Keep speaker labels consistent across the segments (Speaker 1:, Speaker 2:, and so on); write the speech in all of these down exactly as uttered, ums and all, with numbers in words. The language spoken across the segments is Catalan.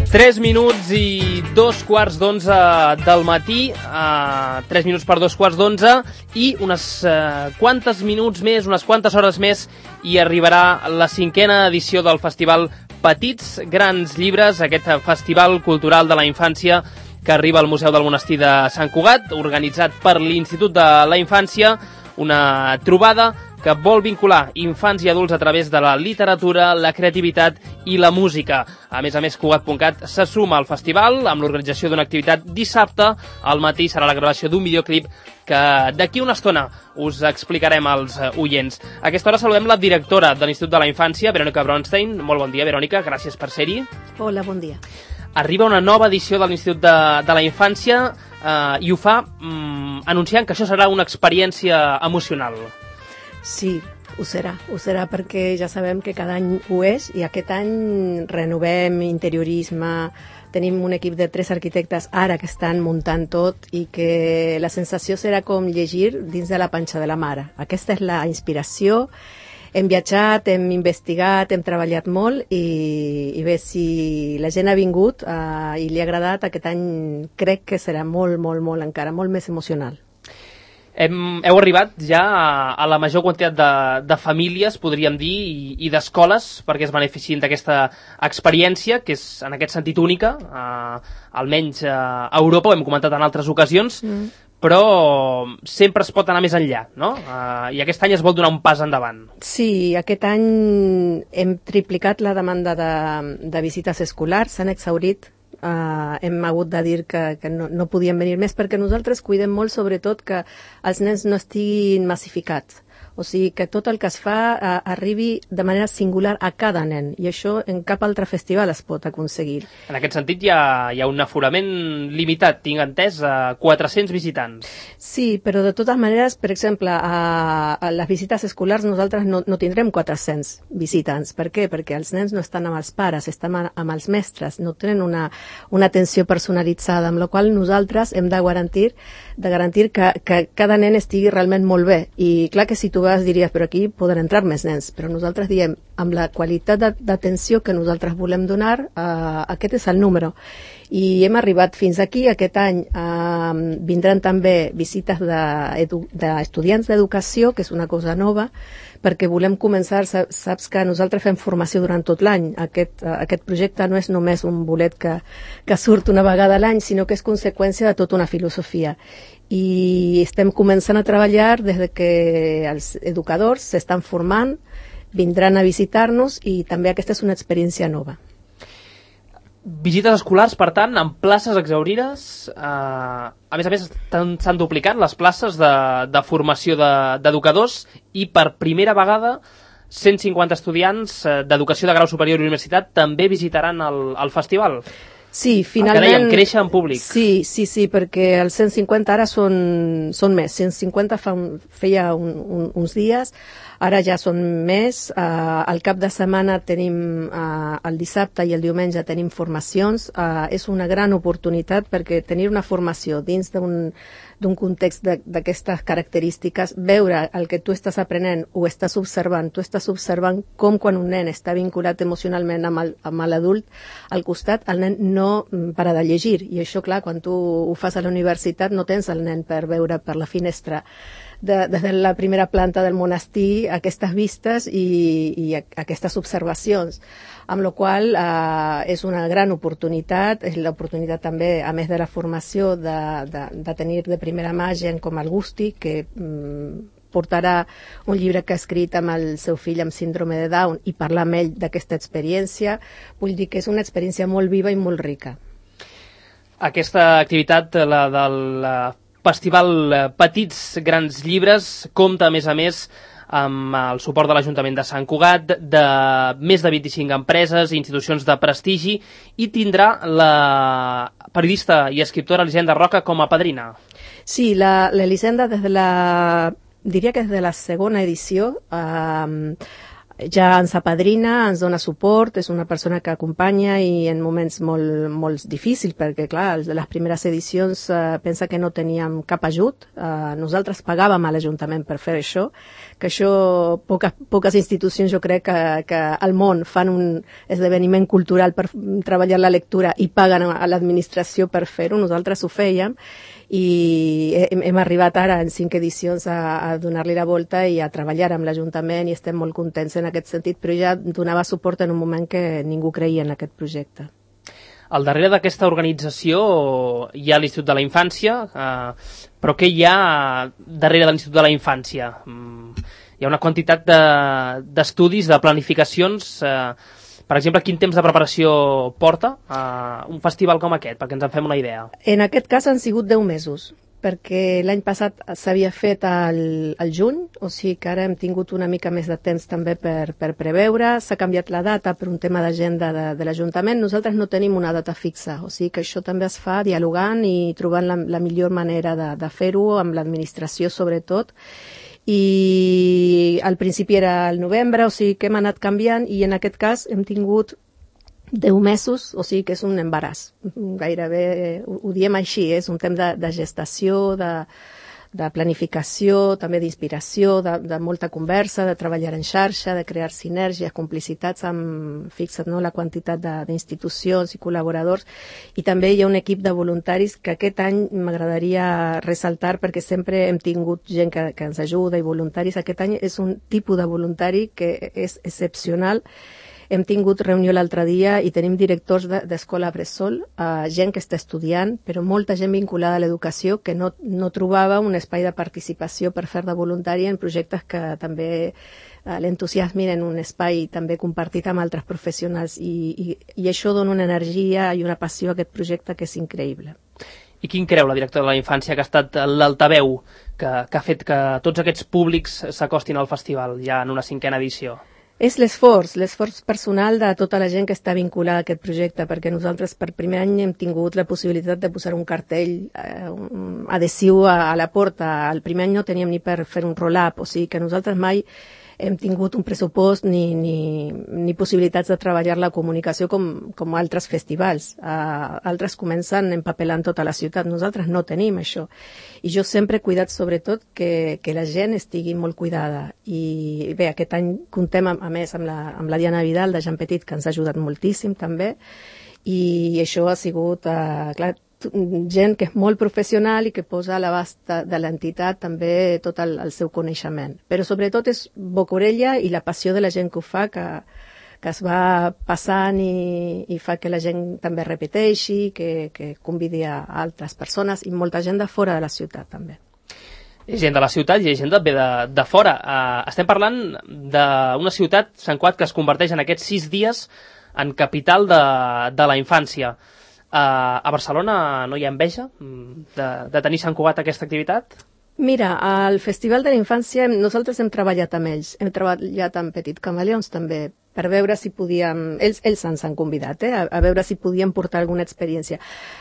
Speaker 1: tres minuts i dos quarts d'onze del matí, uh, tres minuts per dos quarts d'onze, i unes uh, quantes minuts més, unes quantes hores més, i arribarà la cinquena edició del festival Petits Grans Llibres, aquest festival cultural de la infància que arriba al Museu del Monestir de Sant Cugat, organitzat per l'Institut de la Infància, una trobada que vol vincular infants i adults a través de la literatura, la creativitat i la música. A més a més, Cugat punt cat se suma al festival amb l'organització d'una activitat dissabte. Al matí serà la gravació d'un videoclip que d'aquí una estona us explicarem als oients. A aquesta hora saludem la directora de l'Institut de la Infància, Verònica Bronstein. Molt bon dia, Verònica, gràcies per ser-hi.
Speaker 2: Hola, bon dia.
Speaker 1: Arriba una nova edició de l'Institut de, de la Infància eh, i ho fa mm, anunciant que això serà una experiència emocional.
Speaker 2: Sí, ho serà, ho serà perquè ja sabem que cada any ho és i aquest any renovem interiorisme, tenim un equip de tres arquitectes ara que estan muntant tot i que la sensació serà com llegir dins de la panxa de la mare. Aquesta és la inspiració. Hem viatjat, hem investigat, hem treballat molt i, i bé, si la gent ha vingut eh, i li ha agradat, aquest any crec que serà molt, molt, molt encara, molt més emocional.
Speaker 1: Hem, heu arribat ja a, a la major quantitat de, de famílies, podríem dir, i, i d'escoles perquè es beneficien d'aquesta experiència, que és en aquest sentit única, eh, almenys eh, a Europa, ho hem comentat en altres ocasions, mm. però sempre es pot anar més enllà, no? Eh, I aquest any es vol donar un pas endavant.
Speaker 2: Sí, aquest any hem triplicat la demanda de, de visites escolars, s'han exhaurit. Uh, hem hagut de dir que, que no, no podien venir més perquè nosaltres cuidem molt sobretot que els nens no estiguin massificats, o sigui que tot el que es fa uh, arribi de manera singular a cada nen i això en cap altre festival es pot aconseguir.
Speaker 1: En aquest sentit hi ha, hi ha un aforament limitat, tinc entès, a quatre-cents visitants.
Speaker 2: Sí, però de totes maneres, per exemple, a, a les visites escolars nosaltres no, no tindrem quatre-cents visitants. Per què? Perquè els nens no estan amb els pares, estan amb els mestres, no tenen una, una atenció personalitzada, amb la qual nosaltres hem de garantir, de garantir que, que cada nen estigui realment molt bé. I clar que si tu vas diries, però aquí poden entrar més nens, però nosaltres diem, amb la qualitat d'atenció que nosaltres volem donar, eh, aquest és el número. I hem arribat fins aquí. Aquest any eh, vindran també visites d'estudiants de, d'educació, que és una cosa nova, perquè volem començar, saps que nosaltres fem formació durant tot l'any. Aquest, aquest projecte no és només un bolet que, que surt una vegada a l'any, sinó que és conseqüència de tota una filosofia. I estem començant a treballar des de que els educadors s'estan formant, vindran a visitar-nos i també aquesta és una experiència nova.
Speaker 1: Visites escolars, per tant, amb places exhaurides. Eh, a més a més, s'han duplicat les places de, de formació d'educadors de, i per primera vegada cent cinquanta estudiants d'educació de grau superior i universitat també visitaran el, el festival.
Speaker 2: Sí, finalment...
Speaker 1: El que dèiem, créixer en públic.
Speaker 2: Sí, sí, sí, perquè els cent cinquanta ara són, són més. cent cinquanta fa un, feia un, un, uns dies, ara ja són més. Uh, al cap de setmana tenim, uh, el dissabte i el diumenge tenim formacions. Uh, és una gran oportunitat perquè tenir una formació dins d'un d'un context d'aquestes característiques, veure el que tu estàs aprenent o estàs observant, tu estàs observant com quan un nen està vinculat emocionalment amb l'adult al costat, el nen no para de llegir. I això, clar, quan tu ho fas a la universitat no tens el nen per veure per la finestra de, des de la primera planta del monestir aquestes vistes i, i aquestes observacions. Amb la qual cosa eh, és una gran oportunitat, és l'oportunitat també, a més de la formació, de, de, de tenir de primera mà gent com el Gusti, que mm, portarà un llibre que ha escrit amb el seu fill amb síndrome de Down i parlar amb ell d'aquesta experiència. Vull dir que és una experiència molt viva i molt rica.
Speaker 1: Aquesta activitat, la del Festival Petits Grans Llibres, compta, a més a més, amb el suport de l'Ajuntament de Sant Cugat, de més de vint-i-cinc empreses i institucions de prestigi, i tindrà la periodista i escriptora Elisenda Roca com a padrina.
Speaker 2: Sí, l'Elisenda des de la... diria que des de la segona edició eh, ja ens apadrina, ens dona suport, és una persona que acompanya i en moments molt, molt difícils, perquè clar, les primeres edicions eh, pensa que no teníem cap ajut, eh, nosaltres pagàvem a l'Ajuntament per fer això, que això poques, poques institucions jo crec que, que al món fan un esdeveniment cultural per treballar la lectura i paguen a l'administració per fer-ho, nosaltres ho fèiem, i hem, hem arribat ara en cinc edicions a, a donar-li la volta i a treballar amb l'Ajuntament i estem molt contents en aquest sentit, però ja donava suport en un moment que ningú creia en aquest projecte.
Speaker 1: Al darrere d'aquesta organització hi ha l'Institut de la Infància, eh, però què hi ha darrere de l'Institut de la Infància? Mm, hi ha una quantitat d'estudis, de, de planificacions. Eh, per exemple, quin temps de preparació porta eh, un festival com aquest, perquè ens en fem una idea?
Speaker 2: En aquest cas han sigut deu mesos, perquè l'any passat s'havia fet al, al juny, o sigui que ara hem tingut una mica més de temps també per, per preveure. S'ha canviat la data per un tema d'agenda de, de l'Ajuntament. Nosaltres no tenim una data fixa, o sigui que això també es fa dialogant i trobant la, la millor manera de, de fer-ho, amb l'administració sobretot. I al principi era el novembre, o sigui que hem anat canviant i en aquest cas hem tingut deu mesos, o sigui que és un embaràs. Gairebé ho, ho diem així, és un temps de, de gestació, de, de planificació, també d'inspiració, de, de molta conversa, de treballar en xarxa, de crear sinergies, complicitats amb, fixa't, no, la quantitat d'institucions i col·laboradors. I també hi ha un equip de voluntaris que aquest any m'agradaria ressaltar perquè sempre hem tingut gent que, que ens ajuda i voluntaris. Aquest any és un tipus de voluntari que és excepcional. Hem tingut reunió l'altre dia i tenim directors d'escola bressol, eh, gent que està estudiant, però molta gent vinculada a l'educació que no, no trobava un espai de participació per fer de voluntària en projectes que també eh, l'entusiasmin en un espai també compartit amb altres professionals i, i, i això dona una energia i una passió a aquest projecte que és increïble.
Speaker 1: I quin creu la directora de la Infància que ha estat l'altaveu que, que ha fet que tots aquests públics s'acostin al festival ja en una cinquena edició?
Speaker 2: És l'esforç, l'esforç personal de tota la gent que està vinculada a aquest projecte, perquè nosaltres per primer any hem tingut la possibilitat de posar un cartell eh, un adhesiu a, a la porta. El primer any no teníem ni per fer un roll-up, o sigui que nosaltres mai hem tingut un pressupost ni, ni, ni possibilitats de treballar la comunicació com, com altres festivals. Uh, altres comencen empapelant tota la ciutat. Nosaltres no tenim això. I jo sempre he cuidat sobretot que, que la gent estigui molt cuidada. I bé, aquest any comptem a, a més amb la, amb la Diana Vidal de Jean Petit, que ens ha ajudat moltíssim també. I això ha sigut, uh, clar, gent que és molt professional i que posa a l'abast de l'entitat també tot el, el seu coneixement. Però sobretot és boca-orella i la passió de la gent que ho fa, que, que es va passant i, i fa que la gent també repeteixi, que, que convidi a altres persones i molta gent de fora de la ciutat també.
Speaker 1: Hi ha gent de la ciutat i hi ha gent de, de, de fora. Uh, estem parlant d'una ciutat, Sant Cugat, que es converteix en aquests sis dies en capital de, de la infància. Uh, a Barcelona no hi ha enveja de, de tenir Sant Cugat aquesta activitat?
Speaker 2: Mira, al Festival de la Infància nosaltres hem treballat amb ells, hem treballat amb Petit Camaleons també, per veure si podíem, ells, ells ens han convidat, eh, a, a veure si podíem portar alguna experiència.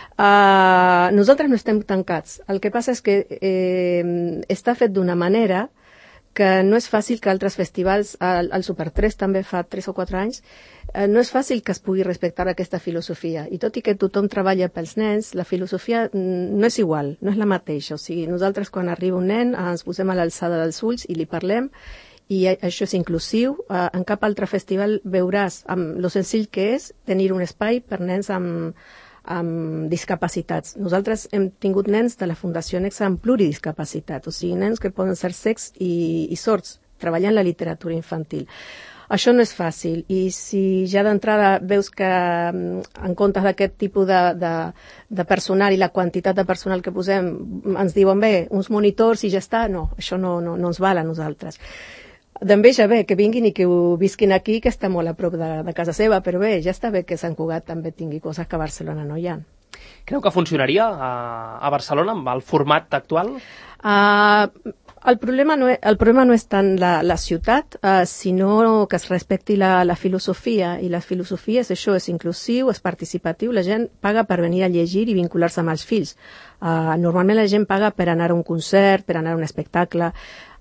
Speaker 2: Uh, nosaltres no estem tancats, el que passa és que eh, està fet d'una manera que no és fàcil que altres festivals, el, el Super tres també fa tres o quatre anys, eh, no és fàcil que es pugui respectar aquesta filosofia. I tot i que tothom treballa pels nens, la filosofia no és igual, no és la mateixa. O sigui, nosaltres quan arriba un nen ens posem a l'alçada dels ulls i li parlem, i això és inclusiu. Eh, en cap altre festival veuràs amb lo senzill que és tenir un espai per nens amb amb discapacitats. Nosaltres hem tingut nens de la Fundació Nexa amb pluridiscapacitat, o sigui, nens que poden ser cecs i, i sords, treballant la literatura infantil. Això no és fàcil, i si ja d'entrada veus que en comptes d'aquest tipus de, de, de personal i la quantitat de personal que posem ens diuen, bé, uns monitors i ja està, no, això no, no, no ens val a nosaltres. D'enveja bé, que vinguin i que ho visquin aquí, que està molt a prop de, de casa seva, però bé, ja està bé que Sant Cugat també tingui coses que a Barcelona no hi ha.
Speaker 1: Creu que funcionaria a, a Barcelona amb el format actual?
Speaker 2: Uh, el, problema no és, el problema no és tant la, la ciutat, uh, sinó que es respecti la, la filosofia, i la filosofia és això, és inclusiu, és participatiu, la gent paga per venir a llegir i vincular-se amb els fills. Uh, normalment la gent paga per anar a un concert, per anar a un espectacle.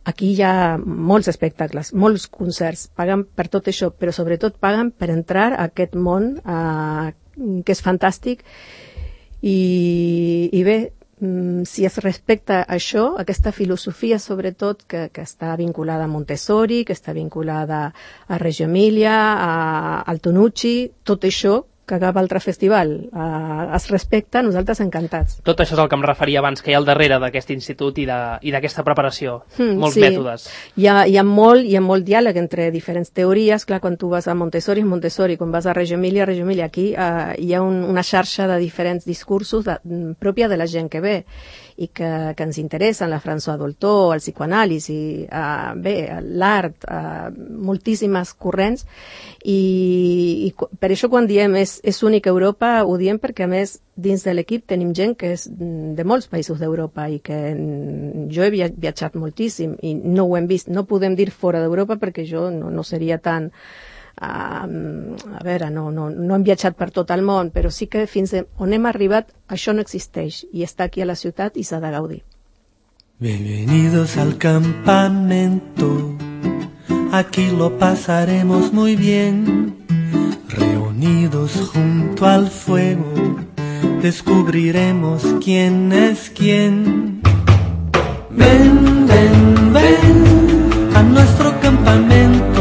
Speaker 2: aquí hi ha molts espectacles, molts concerts, paguen per tot això, però sobretot paguen per entrar a aquest món eh, que és fantàstic i, i bé, si es respecta això, aquesta filosofia sobretot que, que està vinculada a Montessori, que està vinculada a Reggio Emilia, a, al Tonucci, tot això que cap altre festival eh, es respecta, nosaltres encantats.
Speaker 1: Tot això és el que em referia abans, que hi ha al darrere d'aquest institut i d'aquesta preparació. Mm, Molts
Speaker 2: sí.
Speaker 1: mètodes.
Speaker 2: Hi ha, hi, ha molt, hi ha molt diàleg entre diferents teories. Clar, quan tu vas a Montessori, és Montessori. Quan vas a Reggio Emilia, Reggio Emilia. Aquí eh, hi ha un, una xarxa de diferents discursos de, pròpia de la gent que ve i que, que ens interessen, la François Dolto, el psicoanàlisi, eh, bé, l'art, eh, moltíssimes corrents, i, i per això quan diem és, és únic a Europa, ho diem perquè a més dins de l'equip tenim gent que és de molts països d'Europa i que jo he viatjat moltíssim i no ho hem vist, no podem dir fora d'Europa perquè jo no, no seria tan... Uh, a veure, no, no, no hem viatjat per tot el món, però sí que fins on hem arribat això no existeix i està aquí a la ciutat i s'ha de gaudir.
Speaker 3: Bienvenidos al campamento, aquí lo pasaremos muy bien, reunidos junto al fuego, descubriremos quién es quién. Ven, ven, ven a nuestro campamento.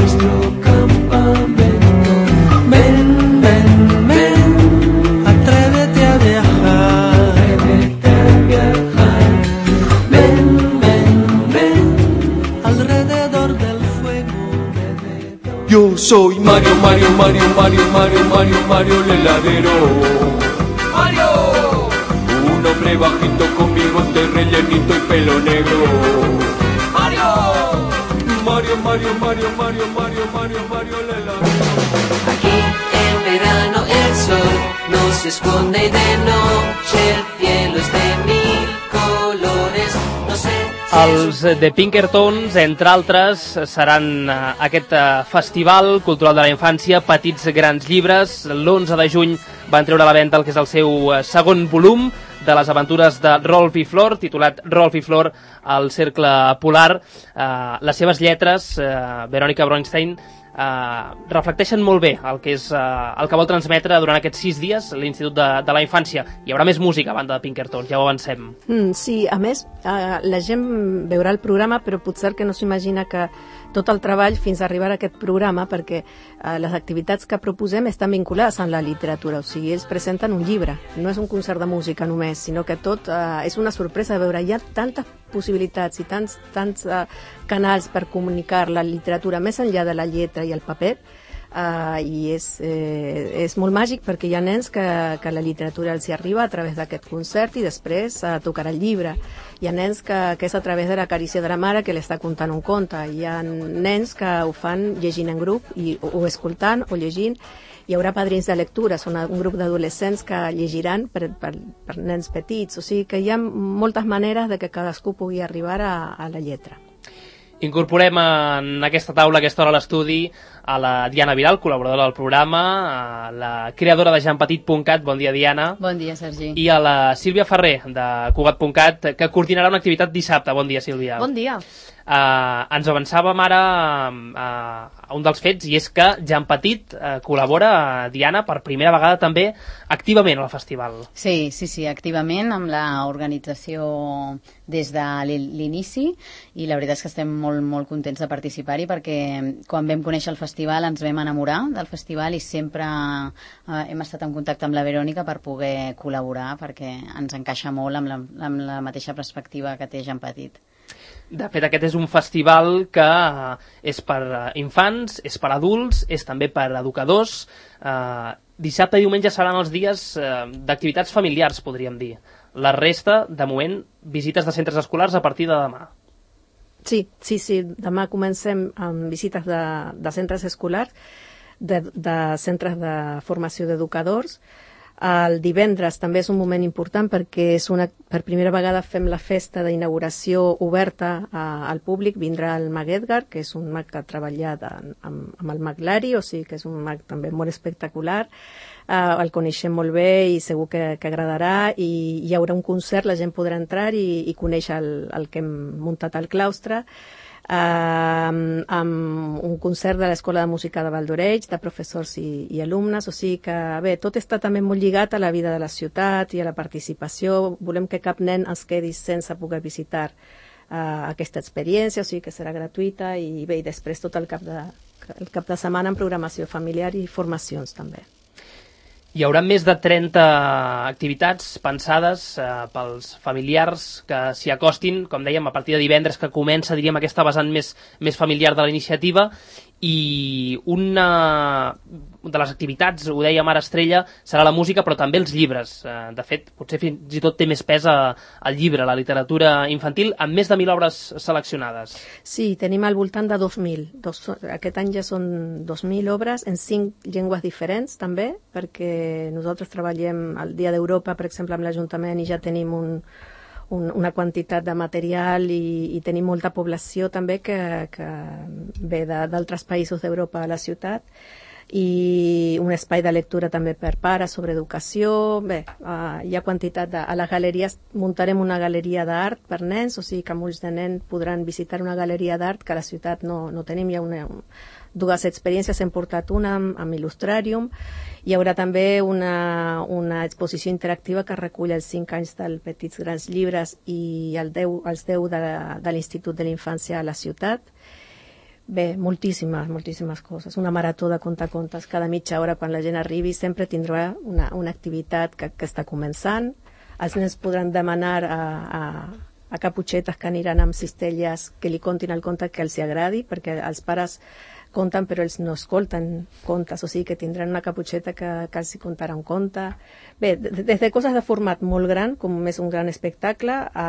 Speaker 4: Yo soy Mario, Mario, Mario, Mario, Mario, Mario, Mario el heladero. ¡Mario! Un hombre bajito con bigote rellenito y pelo negro. ¡Mario! Mario, Mario, Mario, Mario, Mario, Mario, Mario el heladero.
Speaker 5: Aquí en verano el sol no se esconde de noche, el cielo es de mil colores, no sé...
Speaker 1: Els The Pinkertons, entre altres, seran uh, aquest uh, Festival Cultural de la Infància, Petits Grans Llibres. L'onze de juny van treure a la venda el que és el seu uh, segon volum de les aventures de Rolf i Flor, titulat Rolf i Flor al Cercle Polar. Uh, les seves lletres, uh, Verónica Bronstein, Uh, reflecteixen molt bé el que és uh, el que vol transmetre durant aquests sis dies l'Institut de, de la Infància. Hi haurà més música a banda de Pinkertons, ja ho avancem.
Speaker 2: Mm, sí, a més, uh, la gent veurà el programa, però potser que no s'imagina que tot el treball fins a arribar a aquest programa, perquè uh, les activitats que proposem estan vinculades amb la literatura, o sigui, ells presenten un llibre, no és un concert de música només, sinó que tot uh, és una sorpresa de veure. Hi ha tantes possibilitats i tants, tants uh, canals per comunicar la literatura més enllà de la lletra i el paper, uh, i és, eh, és molt màgic perquè hi ha nens que, que la literatura els hi arriba a través d'aquest concert i després uh, tocarà el llibre. Hi ha nens que, que és a través de la carícia de la mare que li està contant un conte. Hi ha nens que ho fan llegint en grup i, o, o escoltant o llegint. Hi haurà padrins de lectura, són un grup d'adolescents que llegiran per, per, per nens petits. O sigui que hi ha moltes maneres de que cadascú pugui arribar a, a la lletra.
Speaker 1: Incorporem en aquesta taula, a aquesta hora a l'estudi, a la Diana Vidal, col·laboradora del programa, a la creadora de jean petit punt cat. Bon dia, Diana.
Speaker 6: Bon dia, Sergi.
Speaker 1: I a la Sílvia Ferrer, de Cugat punt cat, que coordinarà una activitat dissabte. Bon dia, Sílvia.
Speaker 6: Bon dia.
Speaker 1: Uh, ens avançàvem ara uh, a un dels fets, i és que Jean Petit uh, col·labora, Diana, per primera vegada també activament al festival.
Speaker 6: Sí, sí, sí, activament amb l'organització des de l'inici, i la veritat és que estem molt, molt contents de participar-hi perquè quan vam conèixer el festival ens vam enamorar del festival i sempre uh, hem estat en contacte amb la Verònica per poder col·laborar perquè ens encaixa molt amb la, amb la mateixa perspectiva que té Jean Petit.
Speaker 1: De fet, aquest és un festival que uh, és per uh, infants, és per adults, és també per educadors. Uh, dissabte i diumenge seran els dies uh, d'activitats familiars, podríem dir. La resta, de moment, visites de centres escolars a partir de demà.
Speaker 2: Sí, sí, sí. Demà comencem amb visites de, de centres escolars, de, de centres de formació d'educadors. El divendres també és un moment important perquè és una, per primera vegada fem la festa d'inauguració oberta a, al públic. Vindrà el mag Edgar, que és un mag que ha treballat amb, amb el mag Lari, o sigui que és un mag també molt espectacular. Uh, el coneixem molt bé i segur que, que agradarà, i hi haurà un concert, la gent podrà entrar i, i conèixer el, el que hem muntat al claustre. Uh, amb un concert de l'Escola de Música de Valdoreig, de professors i, i alumnes, o sigui que bé, tot està també molt lligat a la vida de la ciutat i a la participació. Volem que cap nen es quedi sense poder visitar uh, aquesta experiència, o sigui que serà gratuïta, i bé, i després tot el cap de, el cap de setmana en programació familiar i formacions també.
Speaker 1: Hi haurà més de trenta activitats pensades eh, pels familiars que s'hi acostin, com dèiem, a partir de divendres, que comença, diríem, aquesta vessant més, més familiar de la iniciativa, i una de les activitats, ho dèiem ara Estrella, serà la música, però també els llibres. Eh, de fet, potser fins i tot té més pes el llibre, la literatura infantil, amb més de mil obres seleccionades.
Speaker 2: Sí, tenim al voltant de dos mil. Dos, aquest any ja són dos mil obres en cinc llengües diferents, també, perquè nosaltres treballem el Dia d'Europa, per exemple, amb l'Ajuntament, i ja tenim un, un, una quantitat de material, i, i tenim molta població també que, que ve d'altres països d'Europa a la ciutat, i un espai de lectura també per pares sobre educació. Bé, uh, hi ha quantitat de... A les galeries muntarem una galeria d'art per nens, o sigui que molts de nens podran visitar una galeria d'art que a la ciutat no, no tenim. Hi ha una, dues experiències, hem portat una amb, amb Illustrarium. Hi haurà també una, una exposició interactiva que recull els cinc anys del Petits Grans Llibres i el deu, els deu de, de l'Institut de la Infància a la ciutat. Bé, moltíssimes, moltíssimes coses. Una marató de contacontes cada mitja hora quan la gent arribi. Sempre tindrà una, una activitat que, que està començant. Els nens podran demanar a, a, a caputxetes que aniran amb cistelles que li contin el conte que els agradi, perquè els pares conten però ells no escolten contes, o sigui que tindran una caputxeta que, que els contarà un conte. Bé, des de coses de format molt gran, com és un gran espectacle, a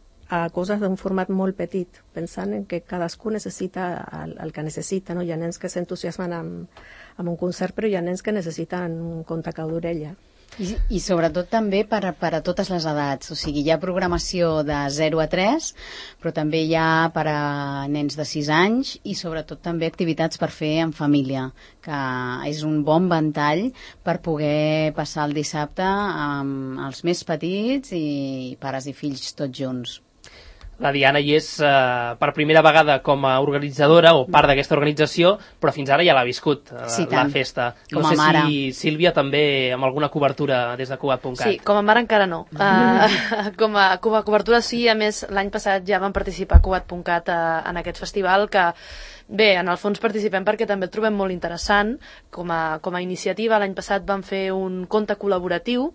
Speaker 2: a coses d'un format molt petit, pensant en que cadascú necessita el, el que necessita, no? Hi ha nens que s'entusiasmen amb, amb un concert, però hi ha nens que necessiten un conte cau d'orella.
Speaker 6: I, I sobretot també per, per a totes les edats, o sigui, hi ha programació de zero a tres, però també hi ha per a nens de sis anys, i sobretot també activitats per fer en família, que és un bon ventall per poder passar el dissabte amb els més petits i pares i fills tots junts.
Speaker 1: La Diana hi és eh, per primera vegada com a organitzadora o part d'aquesta organització, però fins ara ja l'ha viscut eh,
Speaker 6: sí,
Speaker 1: la festa. No
Speaker 6: com a
Speaker 1: sé
Speaker 6: mare.
Speaker 1: si Sílvia també amb alguna cobertura des de Cugat punt cat.
Speaker 7: Sí, com a mare encara no. Uh, com, a, com a cobertura sí, a més l'any passat ja vam participar a Cugat punt cat uh, en aquest festival, que bé, en el fons participem perquè també el trobem molt interessant com a, com a iniciativa. L'any passat vam fer un conte col·laboratiu.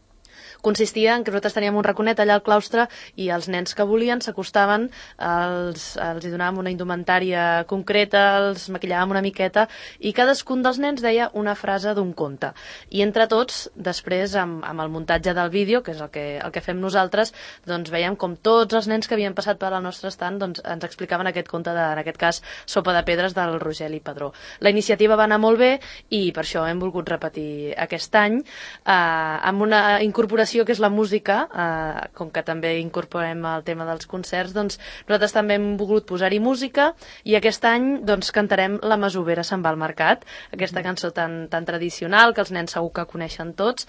Speaker 7: Consistia en que nosaltres teníem un raconet allà al claustre i els nens que volien s'acostaven, els, els hi donàvem una indumentària concreta, els maquillàvem una miqueta i cadascun dels nens deia una frase d'un conte. I entre tots, després, amb, amb el muntatge del vídeo, que és el que, el que fem nosaltres, doncs veiem com tots els nens que havien passat per al nostre stand doncs, ens explicaven aquest conte, de, en aquest cas, Sopa de pedres del Rogeli Padró. La iniciativa va anar molt bé i per això hem volgut repetir aquest any eh, amb una incorporació que és la música, eh, com que també incorporem el tema dels concerts, doncs nosaltres també hem volgut posar-hi música i aquest any doncs cantarem La Masovera se'n va al mercat, aquesta cançó tan, tan tradicional que els nens segur que coneixen tots,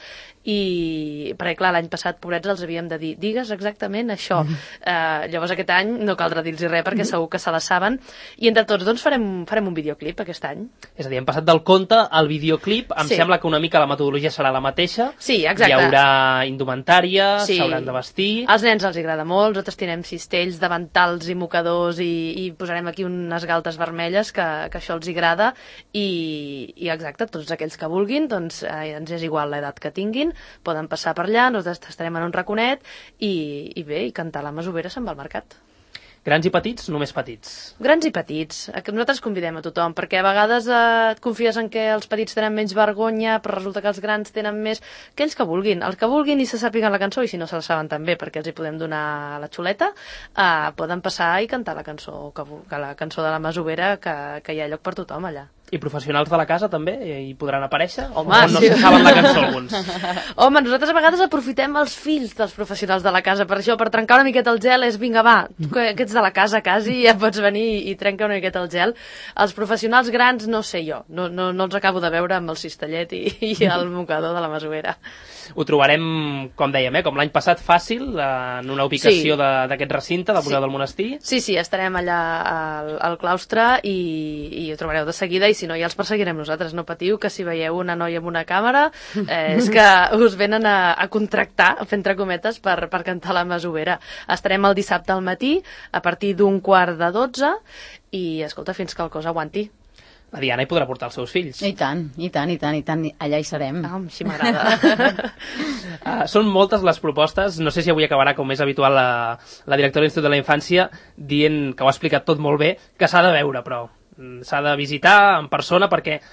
Speaker 7: i perquè clar, l'any passat, pobrets, els havíem de dir digues exactament això. Eh, llavors aquest any no caldrà dir-los res perquè segur que se la saben, i entre tots doncs farem, farem un videoclip aquest any.
Speaker 1: És a dir, hem passat del conte al videoclip, em
Speaker 7: sí.
Speaker 1: sembla que una mica la metodologia serà la mateixa.
Speaker 7: Sí, exacte.
Speaker 1: Hi haurà indumentària,
Speaker 7: sí.
Speaker 1: s'hauran de vestir...
Speaker 7: Als nens els agrada molt, nosaltres tindrem cistells, davantals i mocadors i, i posarem aquí unes galtes vermelles que, que això els agrada i, i exacte, tots aquells que vulguin, doncs eh, ens és igual l'edat que tinguin, poden passar per allà, nosaltres estarem en un raconet i, i bé, i cantar La Masovera se'n va al mercat.
Speaker 1: Grans i petits, només petits?
Speaker 7: Grans i petits. Nosaltres convidem a tothom, perquè a vegades eh, et confies en que els petits tenen menys vergonya, però resulta que els grans tenen més... Aquells que vulguin, els que vulguin i se sàpiguen la cançó, i si no se la saben també, perquè els hi podem donar la xuleta, eh, poden passar i cantar la cançó, que, que la cançó de La Masovera, que, que hi ha lloc per tothom allà.
Speaker 1: I professionals de la casa també hi podran aparèixer?
Speaker 7: Home,
Speaker 1: o no
Speaker 7: sí.
Speaker 1: se saben la cançó alguns?
Speaker 7: Home, nosaltres a vegades aprofitem els fills dels professionals de la casa per això, per trencar una miqueta el gel, és vinga, va, tu que ets de la casa quasi, ja pots venir i trencar una miqueta el gel. Els professionals grans no sé jo, no, no, no els acabo de veure amb el cistellet i, i el mocador de la Masovera.
Speaker 1: Ho trobarem, com dèiem, eh, com l'any passat, fàcil, en una ubicació
Speaker 7: Sí.
Speaker 1: d'aquest recinte, del Museu
Speaker 7: Sí.
Speaker 1: del Monestir.
Speaker 7: Sí, sí, estarem allà al, al claustre i, i ho trobareu de seguida, i si no ja els perseguirem nosaltres, no patiu, que si veieu una noia amb una càmera eh, és que us venen a, a contractar, fent entre cometes, per, per cantar la Masovera. Estarem el dissabte al matí a partir d'un quart de dotze i, escolta, fins que el cos aguanti.
Speaker 1: La Diana hi podrà portar els seus fills.
Speaker 6: I tant, i tant, i tant, i tant, allà hi serem.
Speaker 7: Ah, així m'agrada.
Speaker 1: Uh, són moltes les propostes, no sé si avui acabarà, com és habitual, la, la directora de l'Institut de la Infància dient, que ho ha explicat tot molt bé, que s'ha de veure, però s'ha de visitar en persona, perquè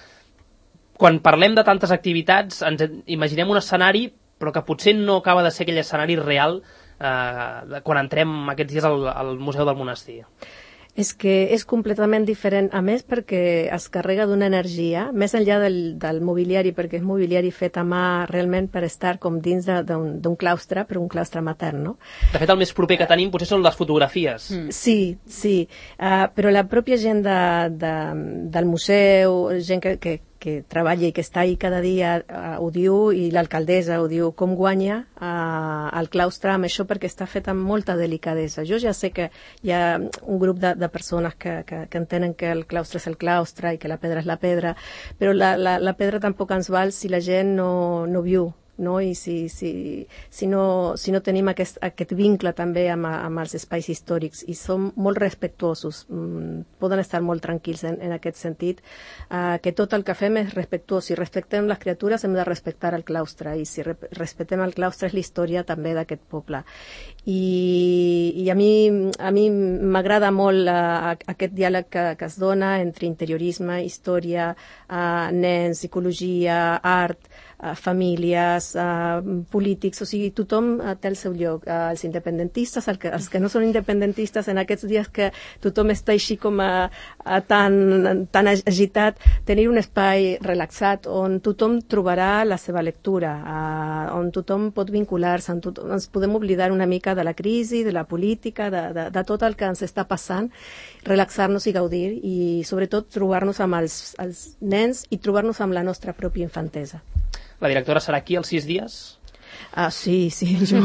Speaker 1: quan parlem de tantes activitats ens imaginem un escenari, però que potser no acaba de ser aquell escenari real eh, quan entrem aquests dies al, al Museu del Monestir.
Speaker 2: És que és completament diferent, a més perquè es carrega d'una energia, més enllà del, del mobiliari, perquè és mobiliari fet a mà realment per estar com dins d'un claustre, però un claustre matern, no?
Speaker 1: De fet, el més proper que tenim potser són les fotografies.
Speaker 2: Mm. Sí, sí, uh, però la pròpia gent de, de, del museu, gent que, que, que treballa i que està ahí cada dia, uh, ho diu, i l'alcaldessa ho diu, com guanya uh, el claustre amb això, perquè està fet amb molta delicadesa. Jo ja sé que hi ha un grup de, de persones que, que, que entenen que el claustre és el claustre i que la pedra és la pedra, però la, la, la pedra tampoc ens val si la gent no, no viu, no? I si, si, si, no, si no tenim aquest, aquest vincle també amb, amb els espais històrics, i som molt respectuosos, mm, poden estar molt tranquils en, en aquest sentit, uh, que tot el que fem és respectuós. Si respectem les criatures hem de respectar el claustre, i si re respectem el claustre és la història també d'aquest poble. I, i a mi a mi m'agrada molt uh, aquest diàleg que, que es dona entre interiorisme, història, uh, nens, psicologia, art, uh, famílies, uh, polítics, o sigui, tothom uh, té el seu lloc. Uh, els independentistes, el que, els que no són independentistes, en aquests dies que tothom està així com a, a tan, tan agitat, tenir un espai relaxat on tothom trobarà la seva lectura, uh, on tothom pot vincular-se, on tothom, ens podem oblidar una mica de la crisi, de la política, de, de, de tot el que ens està passant, relaxar-nos i gaudir, i sobretot trobar-nos amb els, els nens i trobar-nos amb la nostra pròpia infantesa.
Speaker 1: La directora serà aquí els sis dies?
Speaker 2: Ah, sí, sí, jo...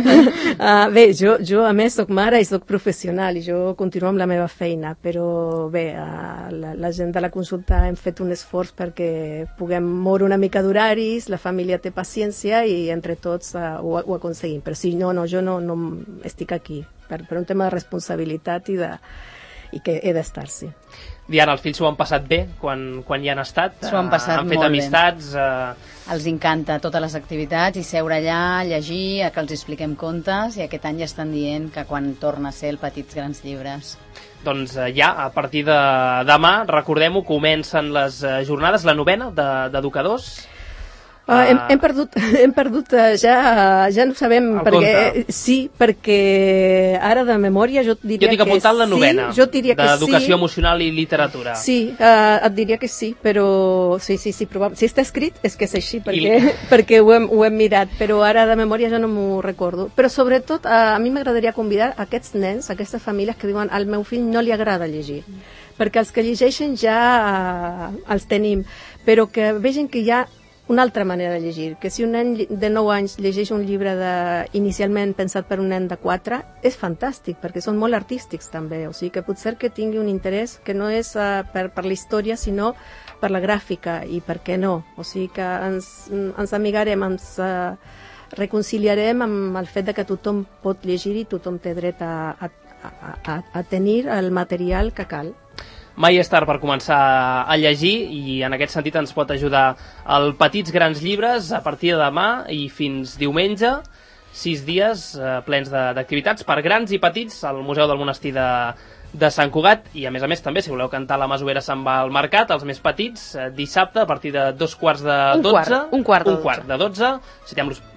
Speaker 2: uh, bé, jo, jo a més soc mare i soc professional i jo continuo amb la meva feina, però bé, uh, la, la gent de la consulta hem fet un esforç perquè puguem moure una mica d'horaris, la família té paciència i entre tots uh, ho, ho aconseguim. Però sí, no, no, jo no, no estic aquí per, per un tema de responsabilitat i, de, i que he d'estar, sí.
Speaker 1: Diana, els fills s'ho han passat bé quan, quan hi han estat?
Speaker 6: S'ho han passat
Speaker 1: han fet
Speaker 6: molt
Speaker 1: amistats?
Speaker 6: bé.
Speaker 1: Eh...
Speaker 6: Els encanta totes les activitats i seure allà, llegir, que els expliquem contes, i aquest any ja estan dient que quan torna a ser el Petits Grans Llibres.
Speaker 1: Doncs eh, ja, a partir de demà, recordem-ho, comencen les eh, jornades, la novena d'educadors. De,
Speaker 2: Uh, hem, hem perdut, hem perdut uh, ja, ja no sabem,
Speaker 1: el
Speaker 2: perquè,
Speaker 1: compte.
Speaker 2: sí, perquè ara de memòria jo diria
Speaker 1: jo tinc apuntat
Speaker 2: que
Speaker 1: la novena,
Speaker 2: sí, jo diria que
Speaker 1: d'educació
Speaker 2: sí.
Speaker 1: emocional i literatura.
Speaker 2: Sí, uh, et diria que sí, però sí, sí, sí, probable. Si està escrit és que és així, perquè,
Speaker 1: I...
Speaker 2: perquè ho, hem, ho hem mirat, però ara de memòria ja no m'ho recordo. Però sobretot uh, a mi m'agradaria convidar aquests nens, aquestes famílies que diuen al meu fill no li agrada llegir, perquè els que llegeixen ja uh, els tenim, però que vegin que hi ha una altra manera de llegir, que si un nen de nou anys llegeix un llibre de, inicialment pensat per un nen de quatre, és fantàstic, perquè són molt artístics també, o sigui que potser que tingui un interès que no és uh, per, per la història, sinó per la gràfica, i per què no? O sigui que ens, ens amigarem, ens uh, reconciliarem amb el fet de que tothom pot llegir i tothom té dret a, a, a, a tenir el material que cal.
Speaker 1: Mai és tard per començar a llegir, i en aquest sentit ens pot ajudar el Petits Grans Llibres a partir de demà i fins diumenge, sis dies eh, plens d'activitats per grans i petits al Museu del Monestir de, de Sant Cugat. I a més a més també, si voleu cantar la Masovera se'n va al mercat, els més petits, eh, dissabte a partir de dos quarts de dotze,
Speaker 7: un quart, un quart de
Speaker 1: un quart de dotze, citem-los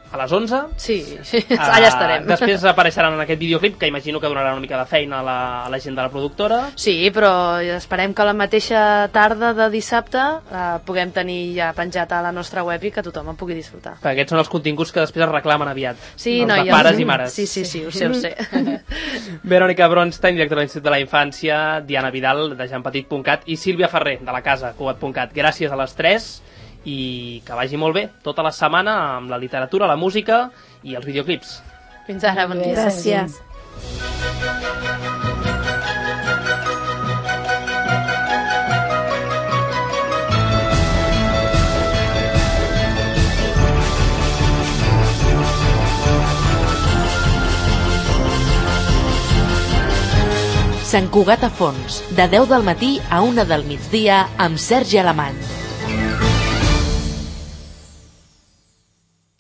Speaker 1: a les onze.
Speaker 7: Sí, allà estarem.
Speaker 1: Després apareixeran en aquest videoclip, que imagino que donarà una mica de feina a la, a la gent de la productora.
Speaker 7: Sí, però esperem que la mateixa tarda de dissabte eh, puguem tenir ja penjat a la nostra web i que tothom en pugui disfrutar.
Speaker 1: Perquè aquests són els continguts que després es reclamen aviat.
Speaker 7: Sí,
Speaker 1: els
Speaker 7: no,
Speaker 1: de
Speaker 7: ja
Speaker 1: pares
Speaker 7: sí.
Speaker 1: i mares.
Speaker 7: Sí, sí, sí, ho sé, ho sé.
Speaker 1: Verònica Bronstein, directora de l'Institut de la Infància, Diana Vidal, de jeanpetit punt cat, i Sílvia Ferrer, de la casa, cugat punt cat. Gràcies a les tres i que vagi molt bé tota la setmana amb la literatura, la música i els videoclips.
Speaker 7: Fins ara, bon dia.
Speaker 2: Gràcies.
Speaker 8: Sant Cugat a Fons, de deu del matí a una del migdia amb Sergi Alemany.